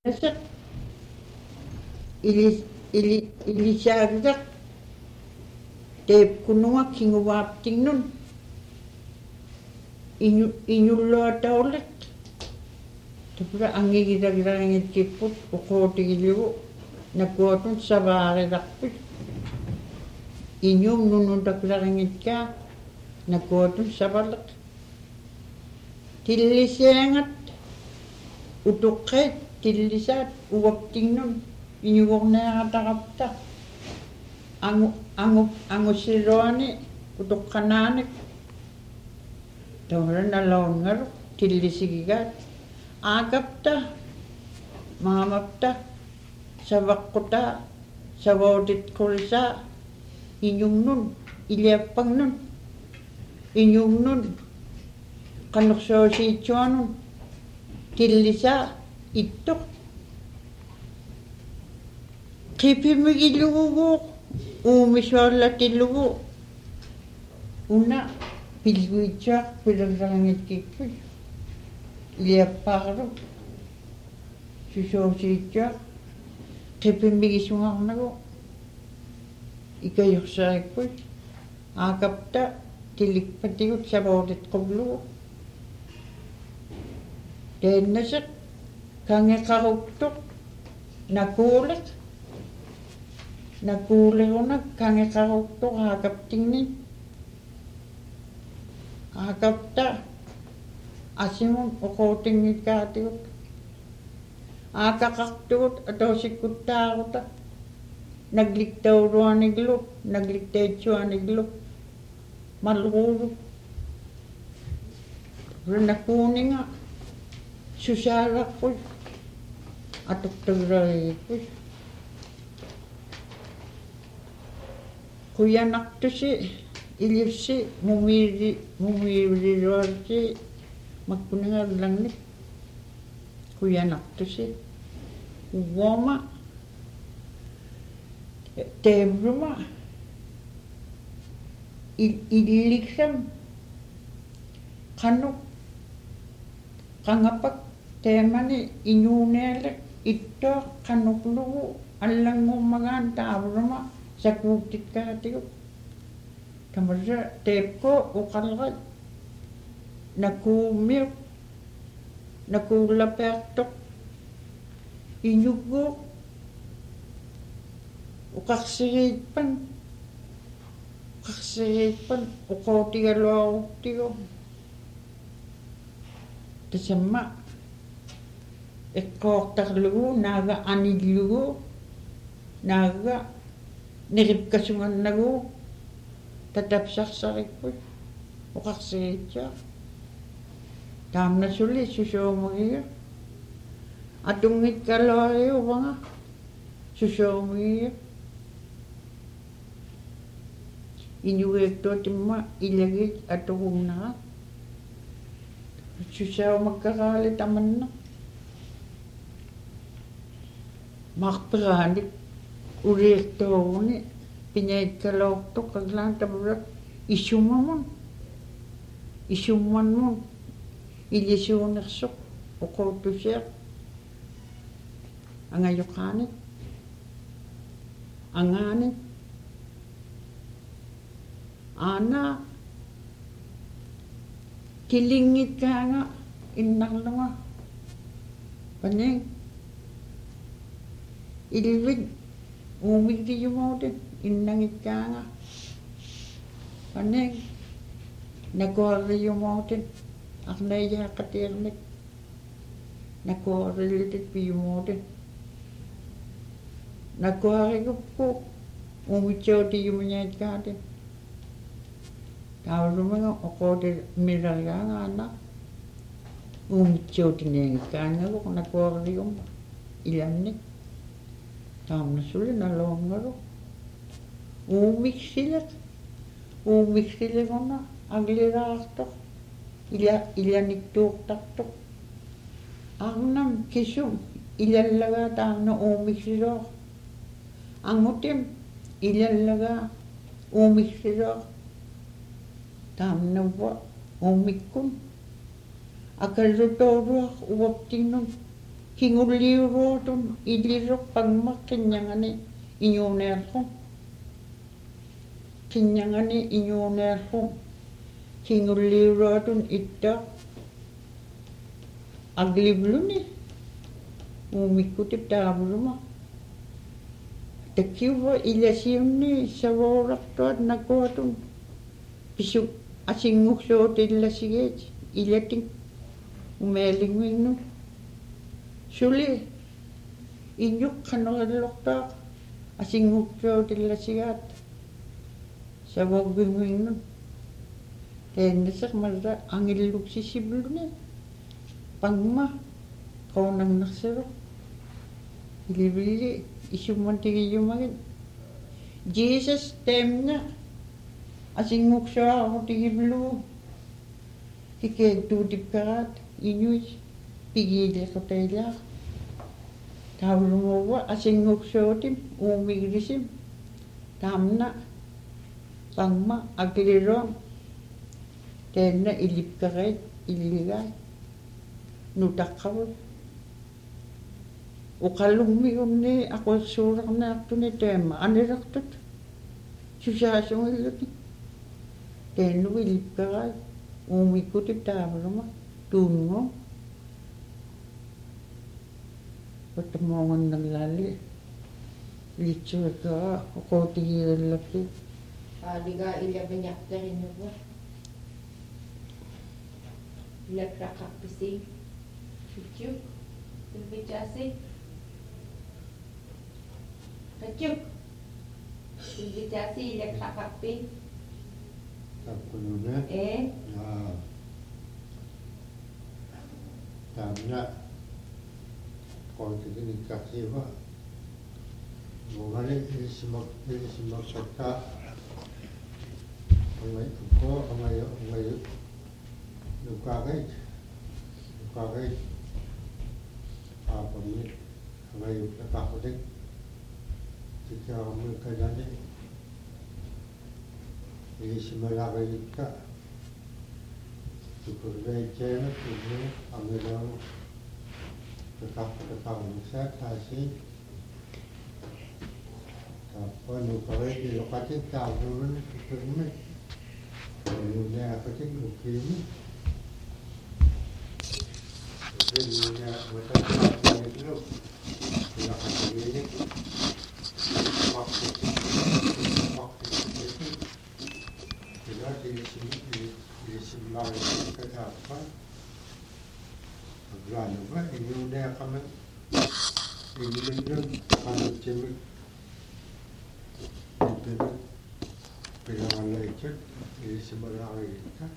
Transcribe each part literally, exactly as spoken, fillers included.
Asa ili ili ilisaagisak teep kununga kinguvaaptingnun inyu inyulluataulat tapura angigiragirangitkiput uqootigiligu nakuatun savaarirarput inyum nununtakilaringitkaa nakuatun savalaq tillisiangat utuqqait tillisaat uaptingnun inyugorneaqataqapta angu angu angusiluani utuqqanaanik tawranalaungaru tillisigigaat aagapta maamapta savaqqutaa savautit-qurisaa inyungnun iliappangnun inyungnun qanersuusiitsuanun tillisaa ittoq qipimigilluguguuq uumisuallatillugu una pilguitsuaq pilersarangitkikput iliappaaqaru susuusiitsuaq qipimigisungarnagu ikayursarikput aakapta tilikpatigut savautit-qullugu teennasaq kangeqaruktuq nakuuleq nakuuleruna kangeqaruktuq aakaptingni aakapta asimun uquutinngikkaatigut aakaqartugut atoosikkuttaaruta nagliktauruaniglu nagliktaytsuaniglu malruulu runakuuninga susaalaqput atuqtagirarigiput kuyanartusi ilissi mumiiri mumiiriruarsi makkuningallangnik kuyanartusi uwama teemruma illiksam qanuk qangapak teemani inyuunealak ittoo qanuklugu allangummagaan taavuruma sakuuktitkaatigut tamarra teepko uqalqat nakuumiuq nakuullapeartoq inyugguuq uqarsigiitpan uqarsigiitpan uqootigaluaruktigu tasamma eqqoortarlugu naaga anillugu naaga niripkasungannagu tatapsarsarikput uqarsigiitsaa taamnasuli susuumugiga atungitkaluariuvanga susuumugiga inyugeektuatimma ilagit atugunnara susaumakkaraali tamanna marperaanik uriirtuuguni piñaitkaluortuq qaglaan tamurak issummamun issummanmun ilisuunersuq uquuttusiaq angayuqaanik angaanik aana kilingitkaanga innarlunga paning ilvit uumigdiyumautit innangitkaanga paning nakuarriyumautit arnaiyaaqatiarnik nakuarrillitit piyumautit nakuariguppu uumitsauutiyumiñaitkaatit taavrumaga oqooti mirarigaanga anna uumitsauutiniangitkaangagu nakuarriyumma ilannik taamnasuli naloongaru uumiksileq uumiksileguna agliraartoq ila ilaniktuuqtartoq arnam kisum ilallagaa taamna uumiksiloor angutim ilallagaa uumiksiloor taamnavva uumikkun akallutoruaq uaptinnun Kingulliuruutun ilirroqpangmaq qiññangani iñuuneerqu qiññangani iñuuneerqu kingulliuruutun itta aglivluni uumikkutip taavuluma takkiuva ilasiunni savoorartuat nakuatun pisu asinguksuut illasigeet ilatin umeelingminnu suli injuqqanerillortaa asinguksuut illasigaat savoorgimminnu teennasermalra angilluksissivluni pangma qoonannersiru ilivilli isumman tigiyumagin Jesus temna asinguksuaaru tigivlu kikeettuutikkaraat inuit pigiiliqutailaa taulumuva asinguksuutim uumigrisim taamna pangma akiliruam teenna ilipkareet illigaat nutaqqavut uqallugmigunni aqursuulernaartuni taamma anirartut susaasungilluni teennugu ilipkaraat uumikkutip taavuluma tuunngua uttamoongannerlaali litsuikaa uqootigiirillappi aaliga ilaviñaqterinnugu ilakraqarpisi Kachuk, Silvijasi, Kachuk, Silvijasi ilakraqarpi Tappunune. Eh. Yaa. Taamna qoortigin ikkaqiiva mugani ilisimak ilisimaksakka amay ukko amay amay lukaqait lukaqait aapamit amay lukaqaqutik tikkaamul kadani ilisimalaqayikka tukurveitseena tunnu amilamu lukaqaqaqaqumsa taasi tappa lukaqait iluqatik taavlumun tukurmi luneaqatik lukkiimi lune mataqaqaqiluk ilaqatigiinik waqtitik waqtitik ilati ilisimlaaqatikka taappa aglanuva iluneaqaman ililun qanuttimik ipimik pilangalaitut ilisimalaqatikka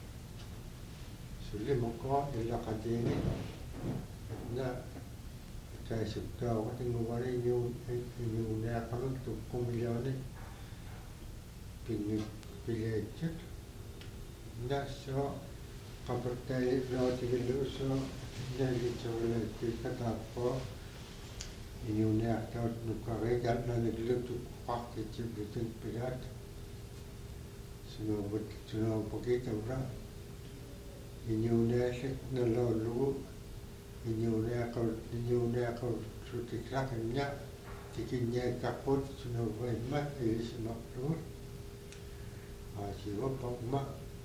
suli mokko ilaqatiini na taisukkaawaqatinnguvani iñuun iñuuneaqamik tukkumillauni pingik pileitsit nasso qapertaiilluutigiluusso nagitsugilaittikka taappo iñuuneaqtaut nukkariigaat naniklutuk qaqkitsiplutik pilaat sunuuput sunuupukitavra iñuuneallik naloollugu iñuuneaqaut iñuuneaqaut sutikraqinña tikinñaikkaqput sunuupaimma ilisimaqlugut aasiuppaqma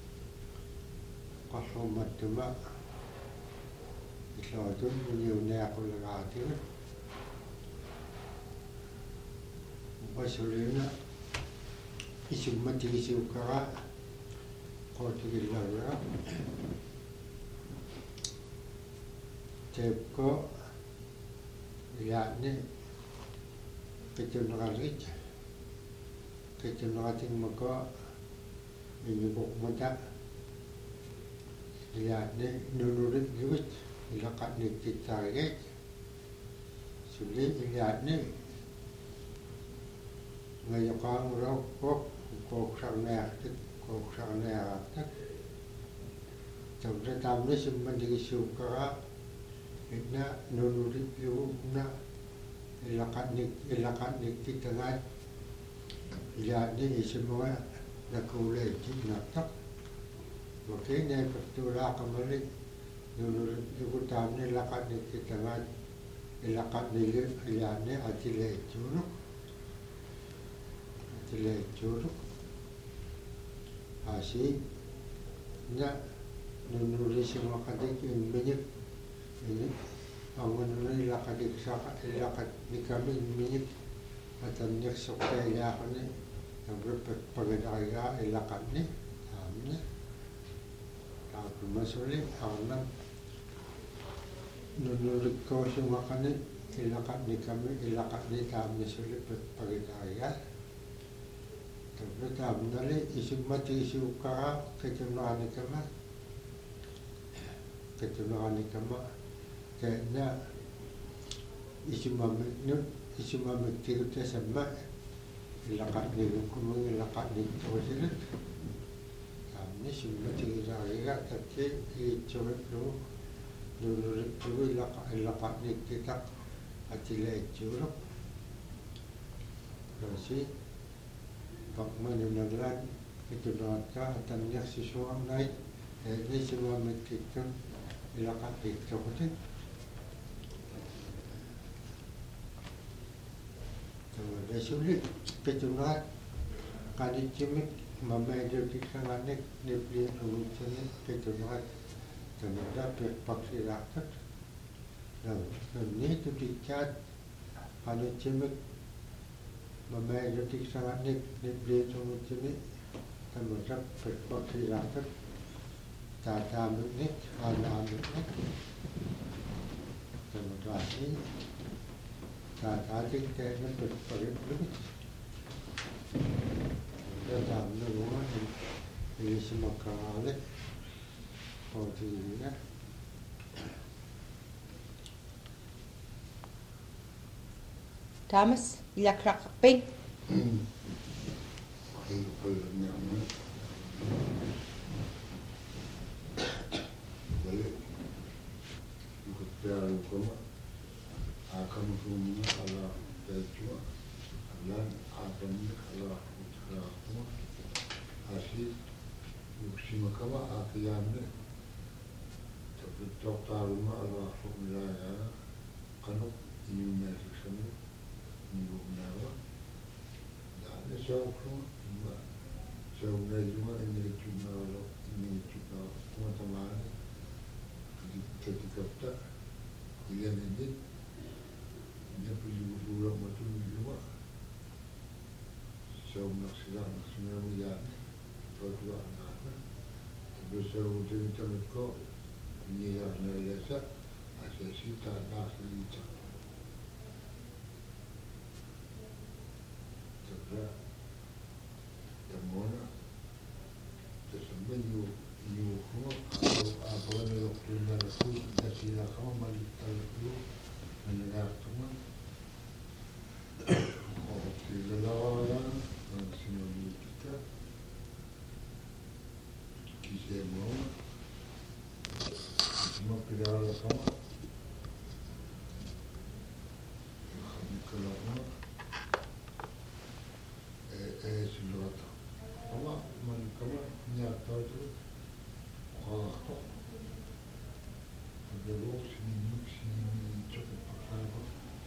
qallumattuma illuatun iñuuneaqulagaatigut upasulina isummatigisiukkara qootigillaruga teepko ilaani qittuneqalit qittuneqatingmako iñuquqmata ilaani nunuritlugut ilaqatnikkittaarigeet suli ilaani ngayoqaangurauqqoq kooqsarneartik kooqsarnearaartak tamta taamni summantigissuukkara itna nunuritlugu na ilaqatnik ilaqatnikkittangaat ilaani isimuga nakuuleittinartaq wakiinaipaktuulaaqamalik nunuritlugu taamni ilaqatnikkittangaat ilakat nili ilane atile churu atile churu asi na nunuri semua kadik in banyak ini awan nunuri ilakadik saka ilakat ni kami banyak atannya sokya ya kane yang berpagadaga ilakat ni amnya tak masuli awan nunuri ko semua kane ilakat ni kami ilakat ni tamnya sulit berpagadaga tapi tamnya le isu mati isu kah kecuali kama kecuali kama kayaknya isu mama nu isu mama kita sama ilakat ni kumung ilakat ni terusnya kami semua tidak ada tapi itu itu dulu dulu ilakat ilakat ni kita acilai curug terus pak menunjukkan itu data tentang sesuatu naik ini semua kita ilakat itu betul. Jadi sulit kecuali kali cemik membayar di sana nek dibeli urusannya kecuali terhadap berpaksi rakyat. Nah, ini tu dicat kali cemik membayar di sana nek dibeli urusannya terhadap berpaksi rakyat. Tata nek anak nek terhadap tata kita nak berpaling lebih. Dalam rumah ini semua kali posisinya. Thomas, ila krakaping. Balik, ikut piala koma. Akan punya Allah berjua, Allah akan Allah utara asyik musim kawa akhirnya tapi dokter rumah Allah formulanya kanuk ini masih sama minggu menawa dan jauh pun jauh dari rumah ini cuma Allah ini cuma teman-teman ketika kita dia ini dia pergi berulang macam ni juga. Saya nak sedang sebenarnya melihat berdua anak. Tapi saya udah minta mereka ini yang nilai asasi tanah lincah. Tapi temana tersampai you you semua apa yang waktu nanti nasi nak kamu balik tahu mendengar teman. Tidak semua kita kisah mau semua pilihan sama kami kalau eh eh sudah apa man kamu nyata tu ah ada loh sini sini cukup apa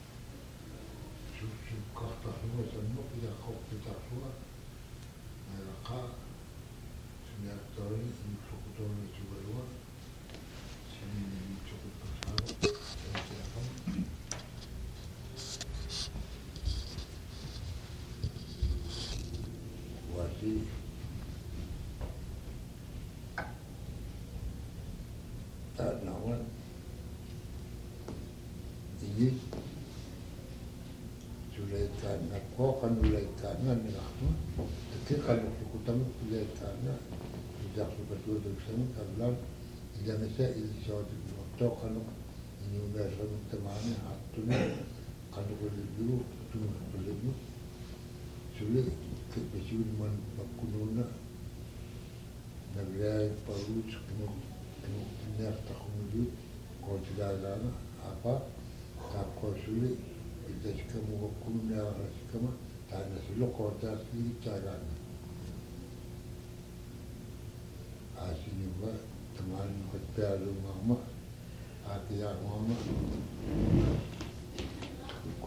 kata semua semua tidak kau kita semua mereka sebenarnya tahun ini cukup tahun ini juga luar sini ini cukup besar dan siapa wajib tak nawan ini karena kau kan mulai karena ni aku, tapi kalau aku tahu mulai karena tidak seperti itu sama karena jangan saya ini suatu waktu kalau ini udah sama temannya atunya kalau boleh dulu tu boleh dulu sulit kebetulan man bakununa negara perlu semua benar tak mungkin kau tidak ada apa tak kau sulit kita kamu hukumnya kamu tanah selok kota sendiri cara asini buat teman kerja rumah mak akhirnya mama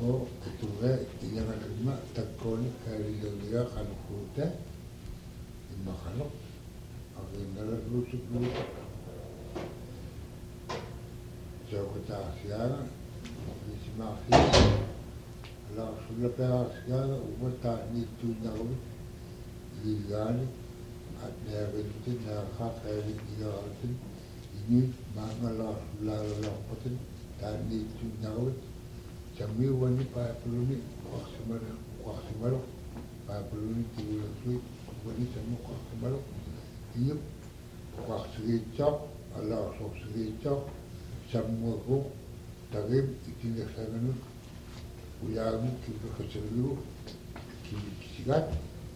ko kutunga ilang alma takon kari liga kalukuta imakalo agin nala lusuk lusuk jauh ta siara ismahi la sulla per siara ubata ni tu nawi ligan at nevetin na khakari ligatin ini mangala la la potin ta ni tu nawi Jami wani pa peluni kuasimalo kuasimalo pa peluni tiwul sui wani jamu kuasimalo iyo kuasigecok ala sosigecok jamu ko tagim itindak saganu uyamu kibu keselu kibu kisigat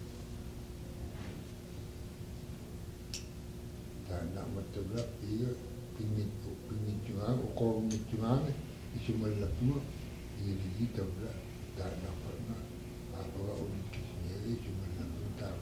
dan nak matebla iyo pingin pingin jungang ukor pingin jungang isi malapuma ini kita pula tak nak pernah apa unik sendiri cuma nak tahu.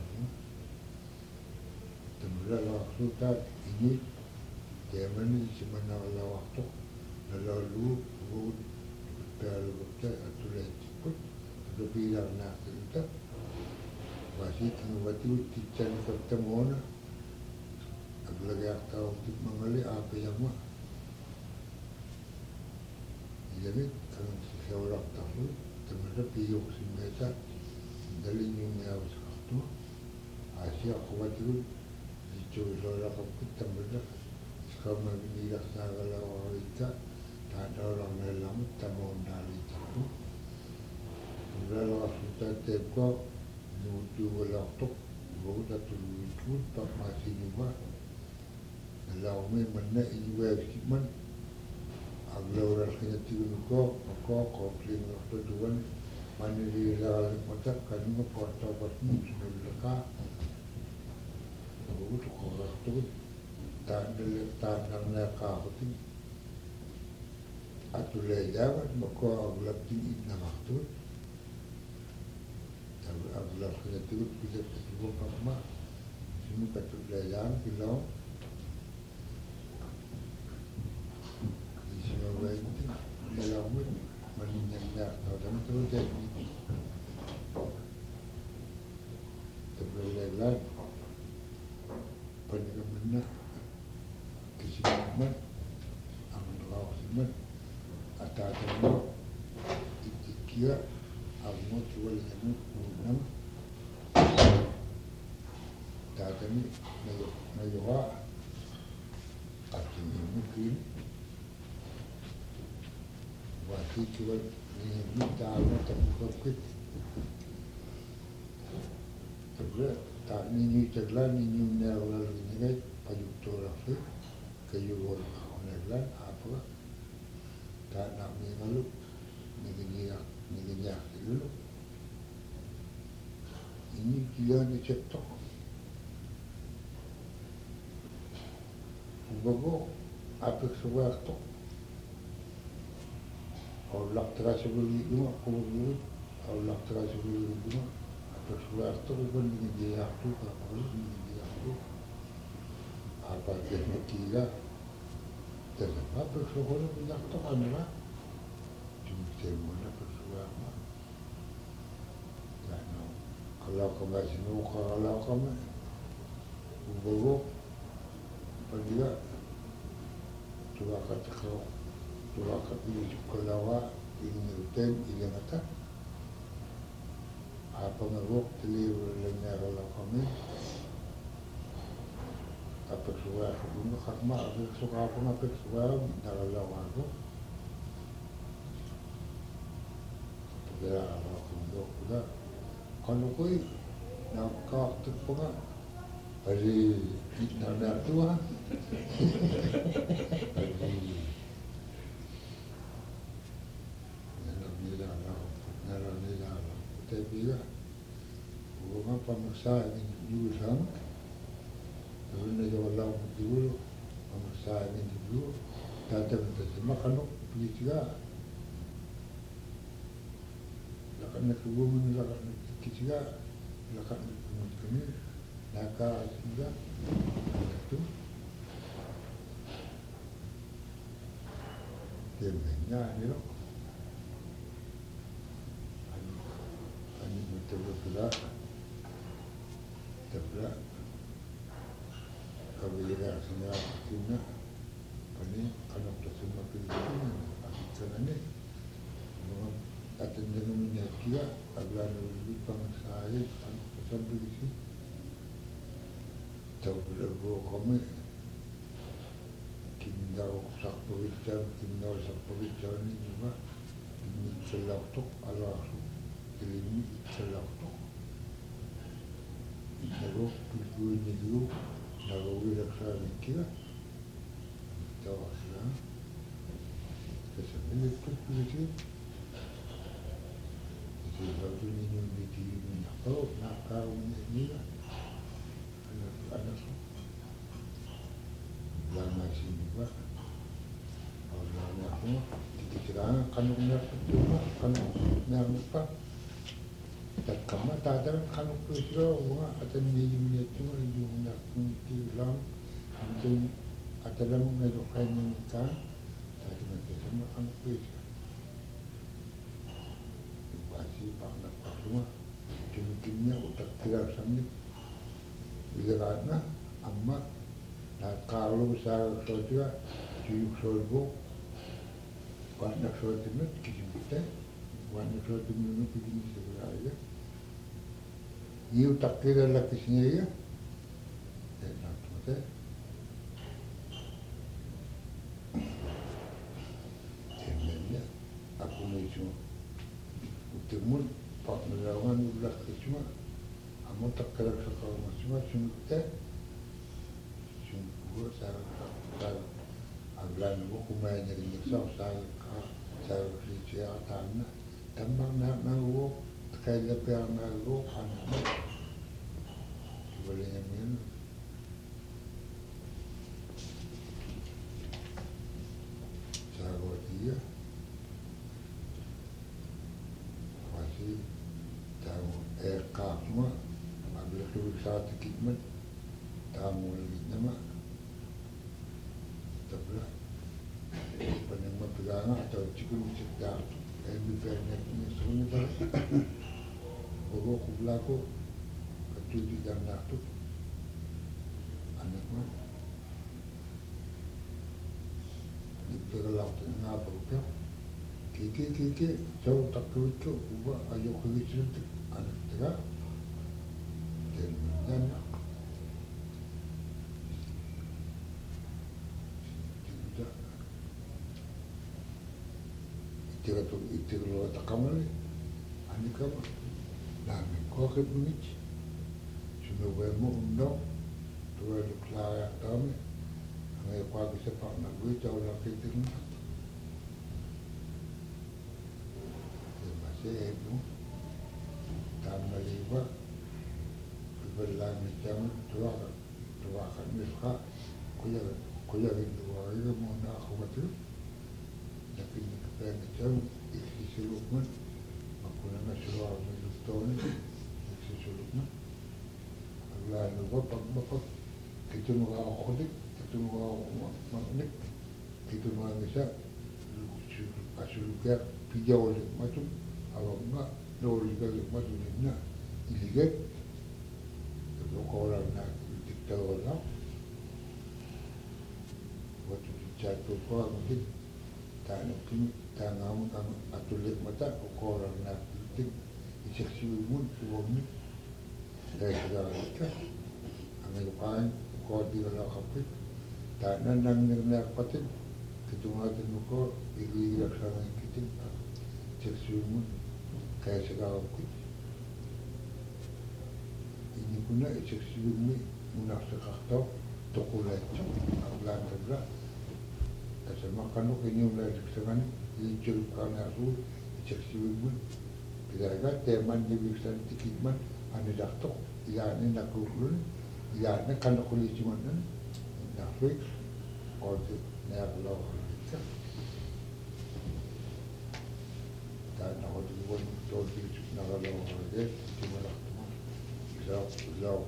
Tempat waktu tak ini zaman ini cuma nak waktu lalu buat perlu kita atau lagi lebih dah nak kita masih tengah waktu tiada ketemu na agak tahu untuk mengalih apa yang mah jadi kalau seorang tahu teman-teman piyok si mereka dari nyumnya waktu Asia khawatir dijual orang kapit teman-teman sekarang ini dah segala orang kita tak ada orang dalam tamu dari itu kalau kita tengok nuju waktu baru tu itu tak masih juga kalau memang nak iwak siman aglo rasanya tiun ko ko ko kling waktu tuan mandiri la mata kanu porta pasmu sudah baru tu ko waktu tak ada tak nak ka hoti atulai jawab maka aglo tinggi nak waktu aglo rasanya tiun kita tu apa semua katulai jawab bilau dalam menyenyak dalam tu jadi terbelah penyelamatan keselamatan aman rawat atau atau ikhtiar amun jual jamu enam dah kami najuwa artinya mungkin waktu jual ni minta amat terbuka terus tak ni ni terlah ni ni nerval ni ni paju torafi kayu orang nerval apa tak nak ni malu ni ni ni ni dulu ini dia ni cetok bago apa sesuatu Allah terasa beri dua, aku beri Allah terasa beri dua. Apa suatu pun dengan dia tu, apa pun dengan dia tu. Apa dia kira? Terus apa suatu punya tu mana? Cuma semua apa suatu. Karena kalau kau sini, kalau kau baru pergi tu akan terkau. Tulah kami kelawa ini hutan ini mata apa ngerok teli lenya kalau kami apa suara sebelum khidmat apa suka apa apa suara dalam lawan tu dia kalau kau sudah kalau kau nak kau terpengar hari nak tua hari tapi ya, orang pemeriksa ini dulu sama, kalau ni orang dulu pemeriksa ini dulu, tak ada macam kalau pergi juga, lakukan kebumen, lakukan juga, lakukan kemudian nakal juga, itu, dia banyak ni loh. Tabla, tabla, kabila sana kina, pani anak tersebut pilih akan ni, orang akan jangan menyakiti, agar lebih pangsai anak tersebut isi, tabla gua kami, kita sak pemikiran, kita sak pemikiran ni juga, ini selalu Allah ini selalu nago pilih ni dulu nago wirak saya kira tahu asal sesuatu itu pilih sih sesuatu ni yang ditiru ni kalau nak kau ni anak anak lama sini pak orang aku dikira kan nak cuma kan nak apa tak kama tak ada kan pusro wah ada ni ni cuma yang nak tilam mungkin ada dalam mengeluarkan ni kan tapi nanti sama kan pusro pasti pak nak pak semua mungkinnya utak tidak sambil bila na amma nak kalau saya saja cium sorbo kan nak sorbo ni kita Wani suatu minum begini sebenarnya. Iu tak kira lapisnya ya. Enak betul. Sebenarnya aku ni cuma utemul pak melawan ulah cuma amu tak kira sekarang cuma cuma kita cuma gua saya saya aglan gua kumai jadi nyesal saya saya kerja tanah tambang nak nago kaya lepas nago anak boleh nyamin sahabat dia masih tahu air kapma apabila tu saat kikmat tamu lagi nama tapi penembak pegangan atau cikgu cipta lebih banyak ni sebenarnya baru aku berlaku ketujuh dan naktu anak mana di berlaku tengah berapa kiki kiki jauh tak kerucut ubah ayo kerucut anak tengah dan dan Itiga tu itiga lo takamar ni, ani kama, nami kau kepunich, cuma wemu undang, tu ada kelaya kami, angai kau bisa pak nak gue jauh lagi tinggi, masih itu, tambah lima, berlang macam tua tua kan mereka, kuya kuya itu orang mau nak aku betul. Tapi kita macam isi sulukman, aku nama suruh orang doktor ni, isi sulukman. Allah lupa pak bapak, kita nak akhdik, kita nak maknik, kita nak bisa asuluknya pijau oleh macam, awak enggak, dua juga macam ni na, iligat, kalau orang nak kita orang, waktu jatuh kau mungkin tak mungkin tak ngamu kamu atulik mata orang nak penting iseksi pun suami dari segala kita ambil kain kau di dalam kapit tak nandang nirna patin ketemu ada muka igi laksana kita iseksi pun kayak segala kita ini puna iseksi pun munak sekatau tokulai ablan tabla sama kan lo kini mulai sekarang ini jual karena aku cek siwibun bila agak teman di biasa tikitman ane dakto ya ane nak kulun ya ane kan lo kulit cuma ane nak fix order nak lo kita tak nak order pun jual di nak lo order cuma lah jauh jauh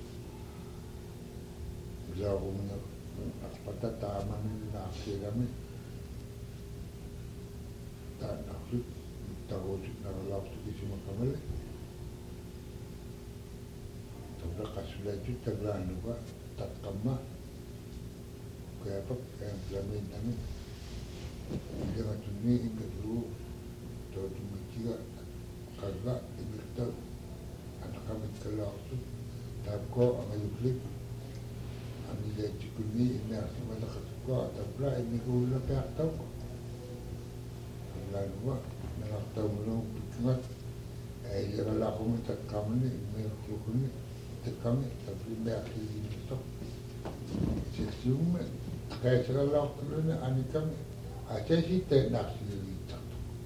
jauh punya pada taman nak kami tak nak tahu nak lalu tu cuma kami berkasulaju terlalu tak kama kaya apa yang kelamin kami dengan tuni ini dulu tahu tuni tiga kagak ini tahu anak kami kalau tu tak kau amal klik kami dah cukup ni ini asal mana kau tak pula ini kau lepas tahu lalu nak tahu mana ingat eh jangan laku minta kami ni mereka ni kami tapi mereka ini tu sesium kaya segala waktu ni ani kami aja sih tak nak sendiri tak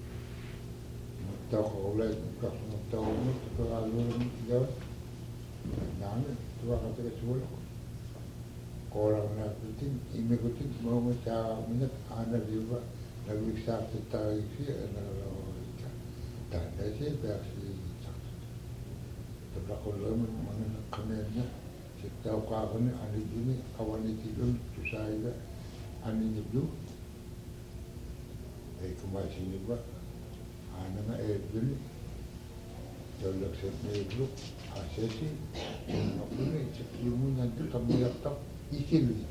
tahu kalau lagi kalau tahu ni kalau ni jauh nana tu akan terkecuali orang nak penting ini penting mau macam minat anak juga nak bisa kita isi anak dan dari versi terlalu lama mana kameranya kita kawan ani ini kawan itu tu saya ani itu eh kemasin juga anak eh ini kalau saya itu asesi aku ni sebelum nanti kami datang isi lagi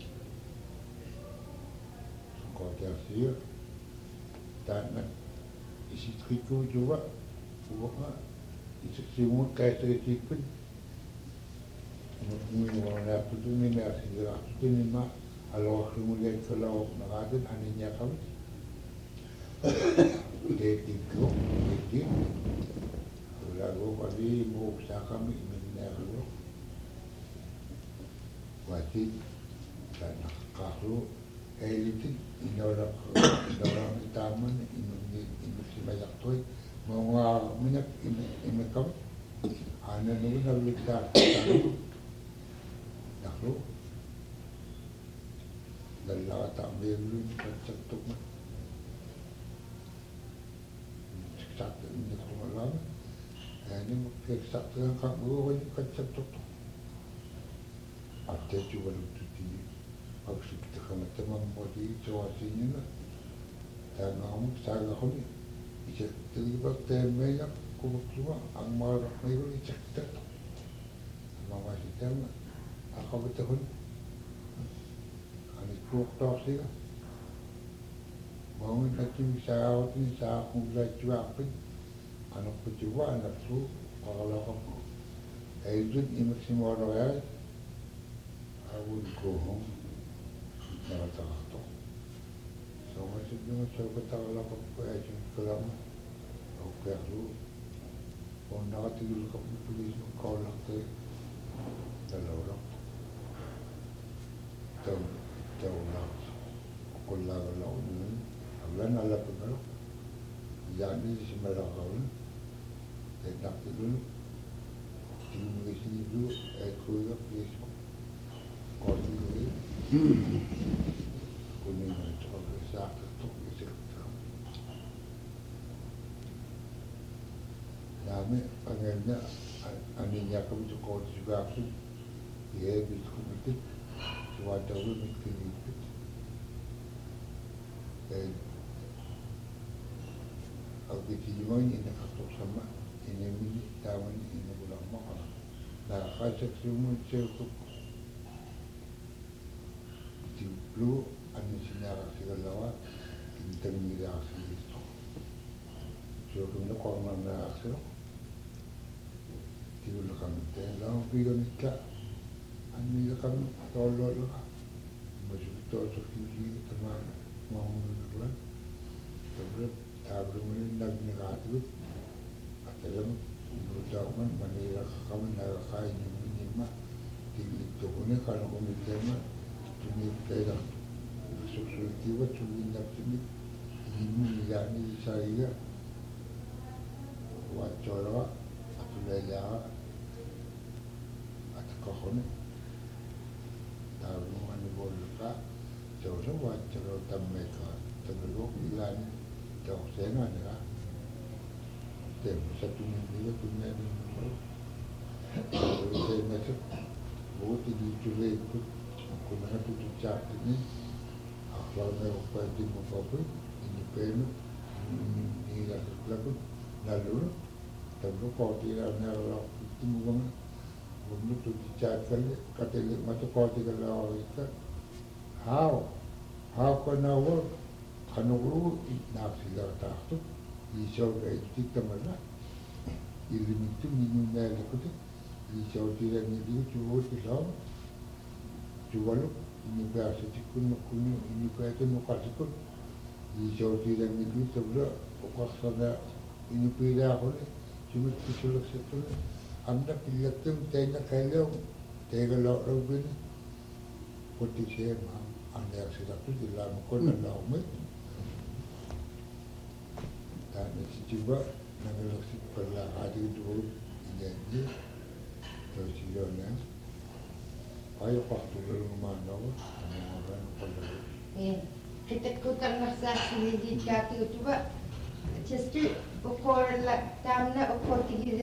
kau tersier dan isi triku juga bukan isi semua kaya terikut ini orang nak tu ni nak segera tu ni mak kalau kemudian kalau nak ada aninya kami dia tiga dia lalu kali mau usaha kami ini lalu wajib dan kalau elit ini orang orang taman ini ini si banyak tu mau minyak ini ini kami anda nunggu nak lihat lalu dalam tak beli macam tu satu ini kalau lama ini mungkin satu yang kamu ini macam tu ada juga lucu di maksud kita kena teman bodi situasinya dan kamu saya kau ni bisa terlibat temanya kau cuma angmar mereka ni cakap mama kita aku betul ani kau tahu sih mau nanti bisa ni saya mulai jual apa anak berjual anak tu kalau kamu agent ini semua orang I would go home. Never thought of so much of you so but I love of agent Kalam of Perlu or not to look up the police call up the the Laura. Don't don't laugh. Kulla alone. Alan ala pagalo. Yani si Malakawan. They knocked the room. You may see you a cool up place. Kuning itu bisa tutup bisa. Kami pengennya aninya kami juga juga pun dia bisa kumpul suatu orang mungkin itu. Dan aku tiba ini nak tutup sama ini mini tahun ini bulan Maret. Nah, kasih semua cukup Blue ani sinara sigalawa intermediasi itu. So kena korang nak asal. Tiada kami tengah video nikah. Ani kami tolong lah. Masih tolong sekali teman mau mula. Tapi tak boleh nak nikah tu. Ataupun berjauhan mana kami nak kain ini mah. Tiada tu ni kalau kami tengah ini kaya sesuatu yang cuma nak cuma ini yani saya wajar atau lelaki atau kahon tahu mana boleh tak jauh wajar atau mereka terlalu ilan jauh sana ni lah tem satu minggu tu ni ni kalau saya macam buat di cuba itu kuna tu tu chat ni akhlak ni apa di apa ini pelu ini dah lalu lalu tapi kau tidak nak itu mungkin Bumnu tu chat kali katele matu ko ti kala ita. How how can I work? Kanuru na sila tahtu. Isau ka itu tamala. Ilimitu minu na lekute. Isau ti ra ni di tu ti law. Jualu ini bahasa cikun kunu ini bahasa nukasukun. Isau ti ra ni di tabla okasana ini pira hole. Cuma kisulak setul. Amna pilatum tena kailo tega lo robin. Poti se ma anda sila tu di lam kon na ume. Dan si coba nang si perla adi dulu jadi terus dia ni ayo waktu dulu mana orang pada Eh, kita kutan masa sini di jati coba. Just ukor la tamna ukor tigil